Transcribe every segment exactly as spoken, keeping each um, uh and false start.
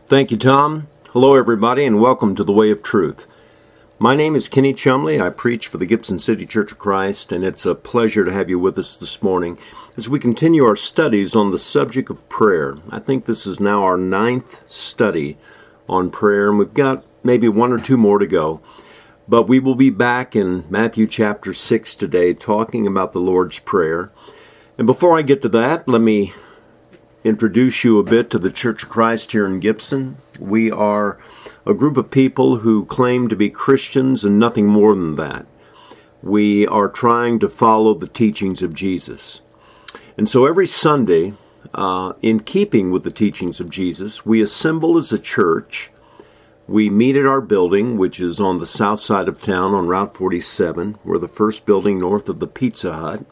Thank you, Tom. Hello, everybody, and welcome to the Way of Truth. My name is Kenny Chumley. I preach for the Gibson City Church of Christ, and it's a pleasure to have you with us this morning as we continue our studies on the subject of prayer. I think this is now our ninth study on prayer, and we've got maybe one or two more to go. But we will be back in Matthew chapter six today talking about the Lord's Prayer. And before I get to that, let me introduce you a bit to the Church of Christ here in Gibson. We are a group of people who claim to be Christians and nothing more than that. We are trying to follow the teachings of Jesus. And so every Sunday, uh, in keeping with the teachings of Jesus, we assemble as a church. We meet at our building, which is on the south side of town on Route forty-seven. We're the first building north of the Pizza Hut.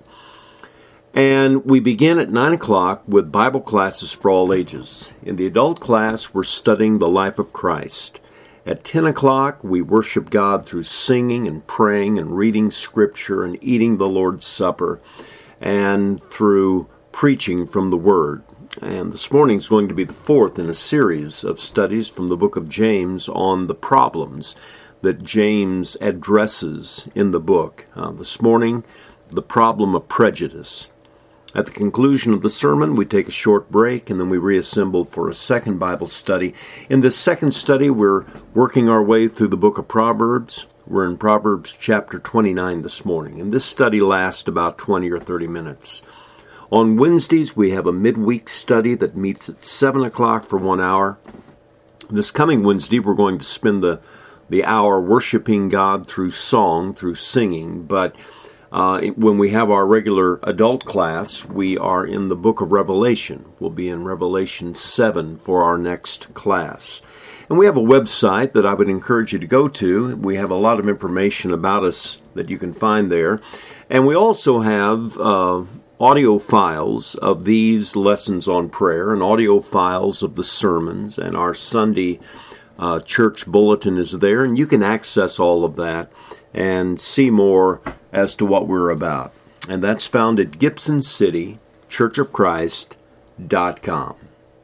And we begin at nine o'clock with Bible classes for all ages. In the adult class, we're studying the life of Christ. At ten o'clock, we worship God through singing and praying and reading Scripture and eating the Lord's Supper and through preaching from the Word. And this morning is going to be the fourth in a series of studies from the book of James on the problems that James addresses in the book. Uh, this morning, the problem of prejudice. At the conclusion of the sermon, we take a short break, and then we reassemble for a second Bible study. In this second study, we're working our way through the book of Proverbs. We're in Proverbs chapter twenty-nine this morning, and this study lasts about twenty or thirty minutes. On Wednesdays, we have a midweek study that meets at seven o'clock for one hour. This coming Wednesday, we're going to spend the, the hour worshiping God through song, through singing, but Uh, when we have our regular adult class, we are in the book of Revelation. We'll be in Revelation seven for our next class. And we have a website that I would encourage you to go to. We have a lot of information about us that you can find there. And we also have uh, audio files of these lessons on prayer and audio files of the sermons, and our Sunday uh, church bulletin is there. And you can access all of that and see more as to what we're about. And that's found at Gibson City Church of Christ dot com.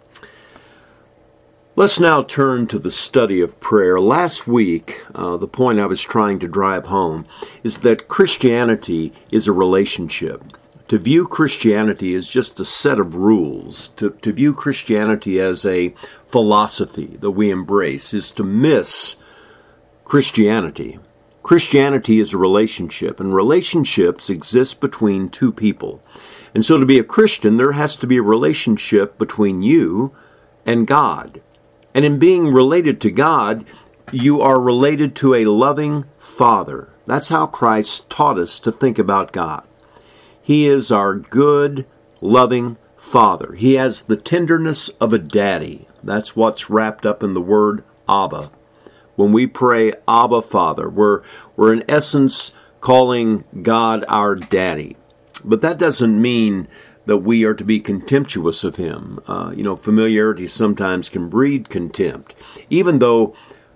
Let's now turn to the study of prayer. Last week, uh, the point I was trying to drive home is that Christianity is a relationship. To view Christianity as just a set of rules, to, to view Christianity as a philosophy that we embrace, is to miss Christianity. Christianity is a relationship, and relationships exist between two people. And so to be a Christian, there has to be a relationship between you and God. And in being related to God, you are related to a loving Father. That's how Christ taught us to think about God. He is our good, loving Father. He has the tenderness of a daddy. That's what's wrapped up in the word Abba. When we pray, Abba, Father, we're, we're in essence calling God our daddy. But that doesn't mean that we are to be contemptuous of him. Uh, you know, familiarity sometimes can breed contempt. Even though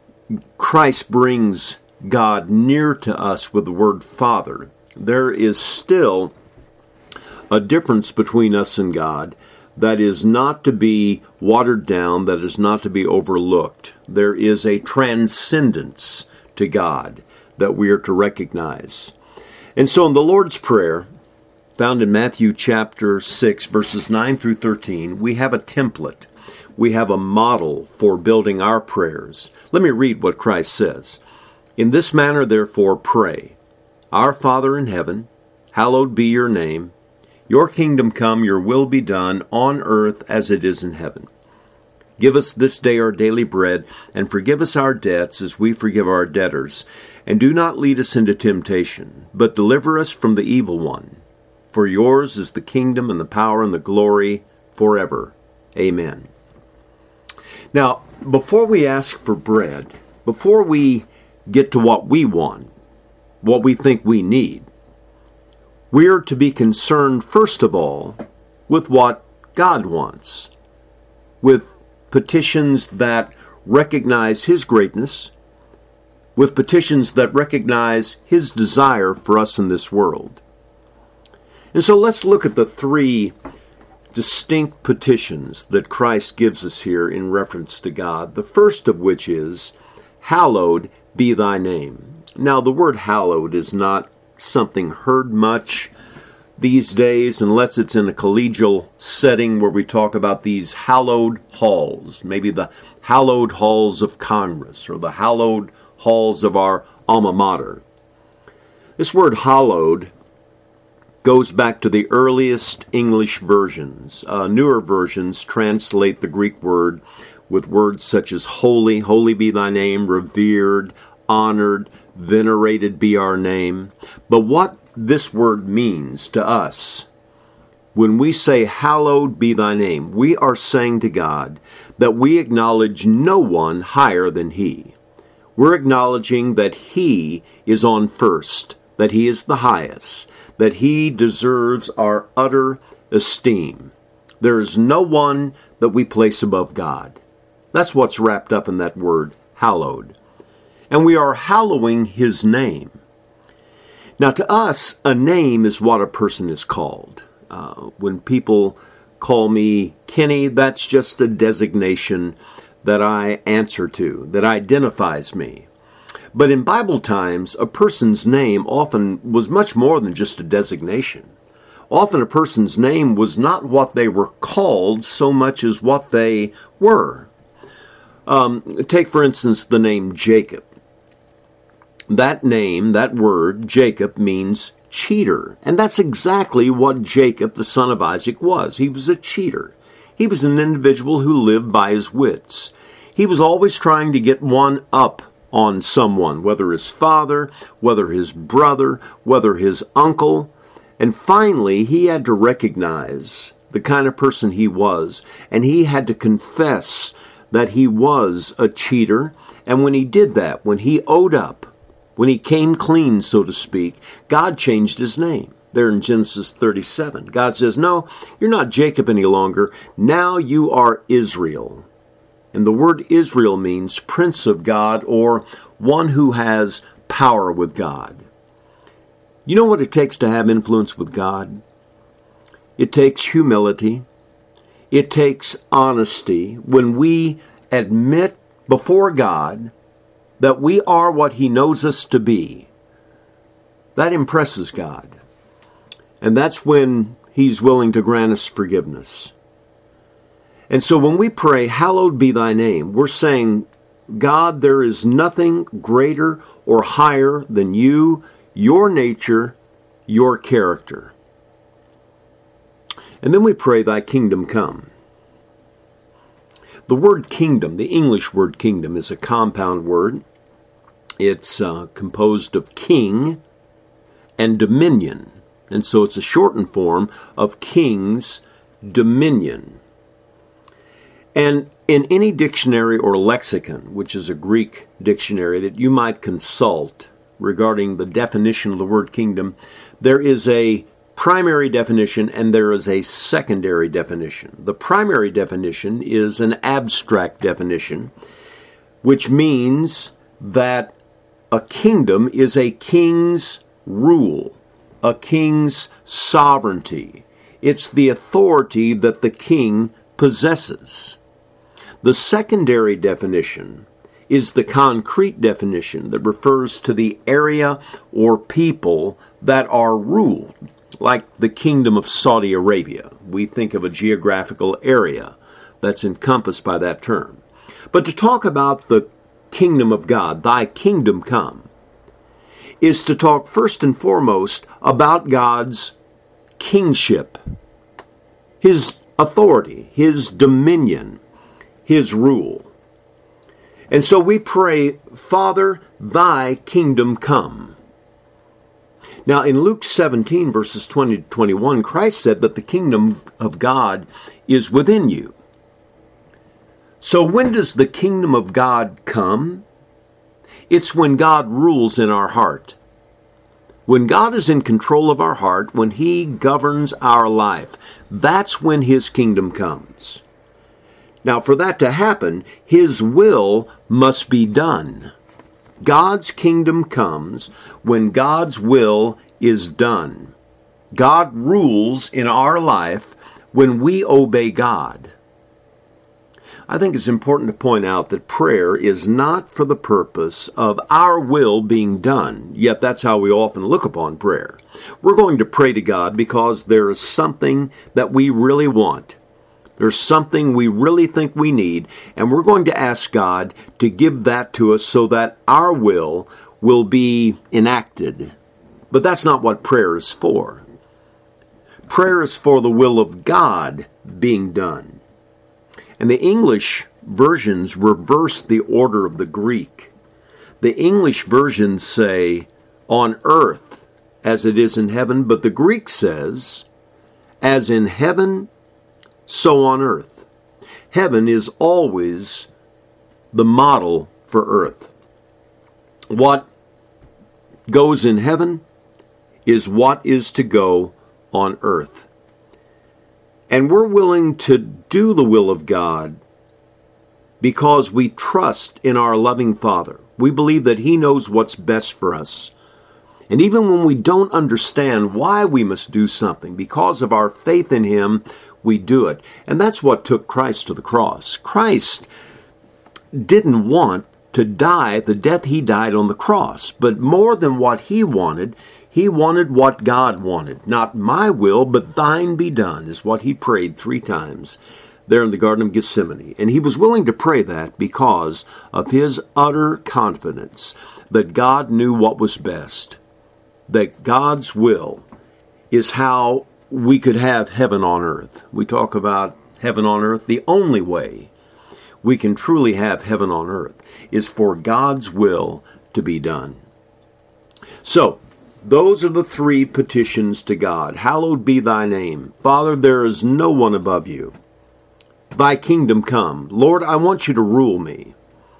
Christ brings God near to us with the word Father, there is still a difference between us and God that is not to be watered down, that is not to be overlooked. There is a transcendence to God that we are to recognize. And so in the Lord's Prayer, found in Matthew chapter six, verses nine through thirteen, we have a template. We have a model for building our prayers. Let me read what Christ says. In this manner, therefore, pray. Our Father in heaven, hallowed be your name. Your kingdom come, your will be done, on earth as it is in heaven. Give us this day our daily bread, and forgive us our debts as we forgive our debtors. And do not lead us into temptation, but deliver us from the evil one. For yours is the kingdom and the power and the glory forever. Amen. Now, before we ask for bread, before we get to what we want, what we think we need, we are to be concerned, first of all, with what God wants, with petitions that recognize His greatness, with petitions that recognize His desire for us in this world. And so let's look at the three distinct petitions that Christ gives us here in reference to God, the first of which is, hallowed be thy name. Now, the word hallowed is not something heard much these days, unless it's in a collegial setting where we talk about these hallowed halls, maybe the hallowed halls of Congress or the hallowed halls of our alma mater. This word hallowed goes back to the earliest English versions. Uh, newer versions translate the Greek word with words such as holy, holy be thy name, revered, honored, venerated be our name. But what this word means to us, when we say hallowed be thy name, we are saying to God that we acknowledge no one higher than he. We're acknowledging that he is on first, that he is the highest, that he deserves our utter esteem. There is no one that we place above God. That's what's wrapped up in that word, hallowed. And we are hallowing his name. Now, to us, a name is what a person is called. Uh, when people call me Kenny, that's just a designation that I answer to, that identifies me. But in Bible times, a person's name often was much more than just a designation. Often a person's name was not what they were called so much as what they were. Um, take, for instance, the name Jacob. That name, that word, Jacob, means cheater. And that's exactly what Jacob, the son of Isaac, was. He was a cheater. He was an individual who lived by his wits. He was always trying to get one up on someone, whether his father, whether his brother, whether his uncle. And finally, he had to recognize the kind of person he was, and he had to confess that he was a cheater. And when he did that, when he owed up, when he came clean, so to speak, God changed his name. There in Genesis thirty-seven, God says, no, you're not Jacob any longer. Now you are Israel. And the word Israel means prince of God, or one who has power with God. You know what it takes to have influence with God? It takes humility. It takes honesty. When we admit before God that we are what he knows us to be, that impresses God. And that's when he's willing to grant us forgiveness. And so when we pray, hallowed be thy name, we're saying, God, there is nothing greater or higher than you, your nature, your character. And then we pray, thy kingdom come. The word kingdom, the English word kingdom, is a compound word. It's uh, composed of king and dominion. And so it's a shortened form of king's dominion. And in any dictionary or lexicon, which is a Greek dictionary that you might consult regarding the definition of the word kingdom, there is a primary definition and there is a secondary definition. The primary definition is an abstract definition, which means that a kingdom is a king's rule, a king's sovereignty. It's the authority that the king possesses. The secondary definition is the concrete definition that refers to the area or people that are ruled, like the kingdom of Saudi Arabia. We think of a geographical area that's encompassed by that term. But to talk about the kingdom of God, thy kingdom come, is to talk first and foremost about God's kingship, his authority, his dominion, his rule. And so we pray, Father, thy kingdom come. Now in Luke seventeen, verses twenty to twenty-one, Christ said that the kingdom of God is within you. So when does the kingdom of God come? It's when God rules in our heart. When God is in control of our heart, when he governs our life, that's when his kingdom comes. Now, for that to happen, his will must be done. God's kingdom comes when God's will is done. God rules in our life when we obey God. I think it's important to point out that prayer is not for the purpose of our will being done, yet that's how we often look upon prayer. We're going to pray to God because there is something that we really want. There's something we really think we need, and we're going to ask God to give that to us so that our will will be enacted. But that's not what prayer is for. Prayer is for the will of God being done. And the English versions reverse the order of the Greek. The English versions say, on earth as it is in heaven, but the Greek says, as in heaven, so on earth. Heaven is always the model for earth. What goes in heaven is what is to go on earth. And we're willing to do the will of God because we trust in our loving Father. We believe that He knows what's best for us. And even when we don't understand why we must do something, because of our faith in Him, we do it. And that's what took Christ to the cross. Christ didn't want to die the death He died on the cross, but more than what He wanted, He wanted what God wanted. Not my will, but thine be done, is what He prayed three times there in the Garden of Gethsemane. And He was willing to pray that because of His utter confidence that God knew what was best, that God's will is how we could have heaven on earth. We talk about heaven on earth. The only way we can truly have heaven on earth is for God's will to be done. So, those are the three petitions to God. Hallowed be thy name. Father, there is no one above you. Thy kingdom come. Lord, I want you to rule me.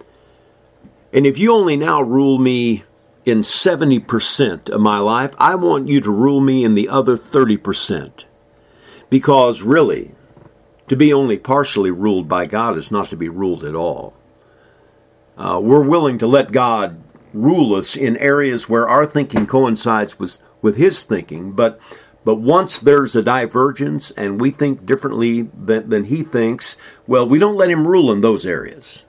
And if you only now rule me in seventy percent of my life, I want you to rule me in the other thirty percent. Because really, to be only partially ruled by God is not to be ruled at all. Uh, we're willing to let God rule us in areas where our thinking coincides with, with His thinking, but but once there's a divergence and we think differently than, than He thinks, well, we don't let Him rule in those areas.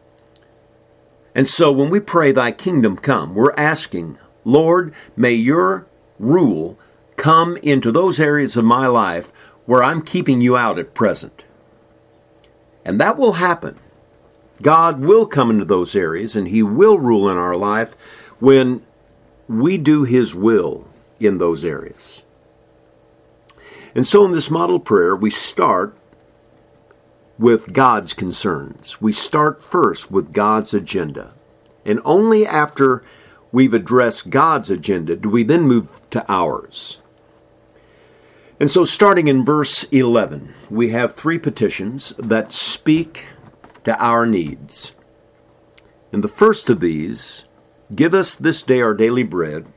And so when we pray, thy kingdom come, we're asking, Lord, may your rule come into those areas of my life where I'm keeping you out at present. And that will happen. God will come into those areas and He will rule in our life when we do His will in those areas. And so in this model prayer, we start with God's concerns. We start first with God's agenda. And only after we've addressed God's agenda do we then move to ours. And so starting in verse eleven, we have three petitions that speak to our needs. And the first of these, give us this day our daily bread,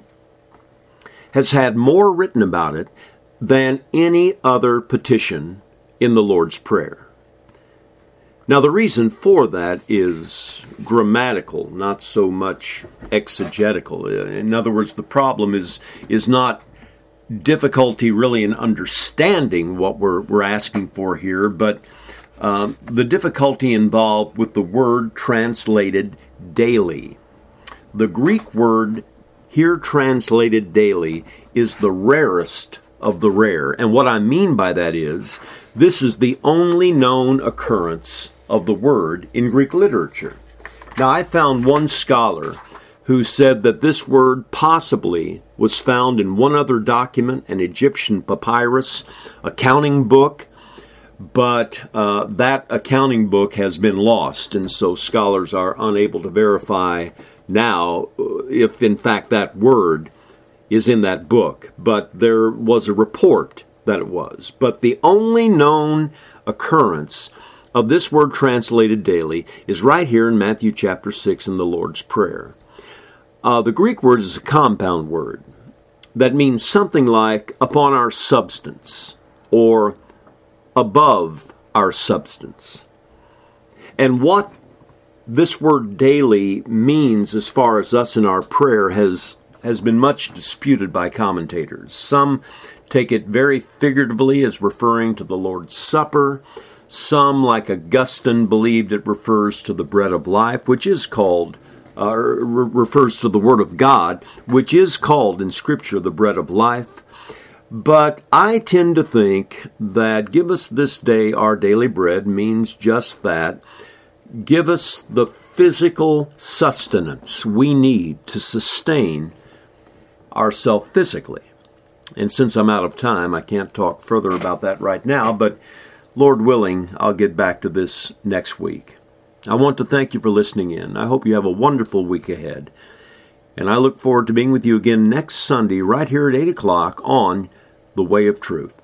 has had more written about it than any other petition in the Lord's Prayer. Now, the reason for that is grammatical, not so much exegetical. In other words, the problem is is not difficulty really in understanding what we're, we're asking for here, but um, the difficulty involved with the word translated daily. The Greek word here translated daily is the rarest of the rare. And what I mean by that is, this is the only known occurrence of the word in Greek literature. Now, I found one scholar who said that this word possibly was found in one other document, an Egyptian papyrus, accounting book, but uh, that accounting book has been lost, and so scholars are unable to verify now if in fact that word is in that book. But there was a report that it was. But the only known occurrence of this word translated daily is right here in Matthew chapter six in the Lord's Prayer. Uh, the Greek word is a compound word that means something like upon our substance or above our substance. And what this word daily means as far as us in our prayer has has been much disputed by commentators. Some take it very figuratively as referring to the Lord's Supper. Some, like Augustine, believed it refers to the bread of life, which is called, uh, re- refers to the Word of God, which is called in Scripture the bread of life. But I tend to think that give us this day our daily bread means just that. Give us the physical sustenance we need to sustain ourselves physically. And since I'm out of time, I can't talk further about that right now, but Lord willing, I'll get back to this next week. I want to thank you for listening in. I hope you have a wonderful week ahead. And I look forward to being with you again next Sunday right here at eight o'clock on The Way of Truth.